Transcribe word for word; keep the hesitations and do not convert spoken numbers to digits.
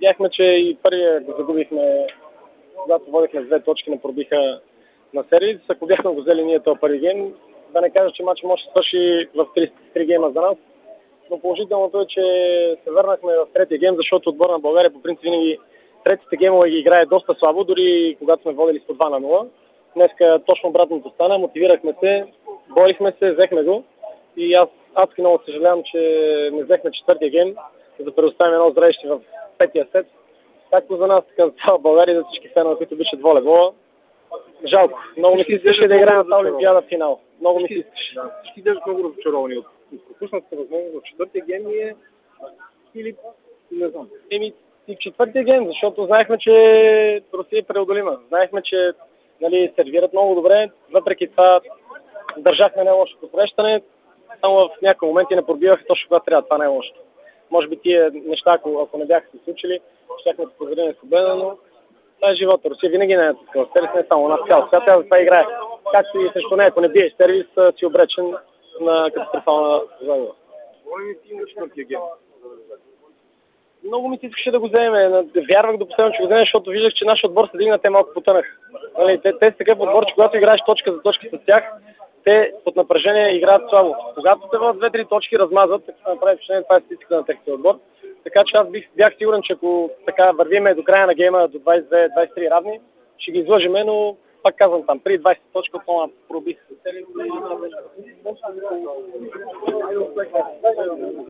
видяхме, че и първия го загубихме, когато водихме с две точки, не пробиха на сервис. Ако бяхме го взели ние този първи гейм, да не кажа, че матч може да свърши в три гейма за нас. Но положителното е, че се върнахме в третия гейм, защото отбор на България по принцип винаги третите геймове ги играе доста слабо, дори когато сме водили с по два на нула. Днеска точно обратното стана, мотивирахме се, борихме се, взехме го и аз адски много съжалявам, че не взехме четвъртия гейм, за да предоставим едно зрелище в петия сет. Както за нас, така за цяла България, за всички фенове, които обичат волейбола. Жалко. Много ми се искаше да играем на тази олимпиада в финал. Много ми се искаше. Всички изглеждат много разочаровани от пропуснатата възможност в четвъртия гейм и е или не знам. Еми и в четвъртия гейм, защото знаехме, че Русия е преодолима. Знаехме, че нали, сервират много добре. Въпреки това държахме не-лошото срещане. Само в някои моменти не пробиваха точно когато трябва. Това не е лошото. Може би тия неща, ако, ако не бяха се случили, щяхме да се поздравим с победа, но това е живота. Русия винаги не е такова. Сервис не е само на цял свят, тя за това играе. Както и срещу нея, ако не биеш сервис, си обречен на катастрофална загуба. Говорим ли ти на четвъртия гейм? Много ми се искаше да го вземем. Вярвах до последно, че го вземем, защото виждах, че нашия отбор се дигна, те малко потънах. Нали, те, те са такъв отбор, че когато играеш точка за точка с тях, те под напрежение играят слабо. Когато те във две-три точки размазват, така се направи впечатление, това е статистика на техния отбор. Така че аз бих, бях сигурен, че ако така вървиме до края на гейма до двайсет и две двайсет и три равни, ще ги излъжеме, но пак казвам там, при двайсет точка, отново пробих.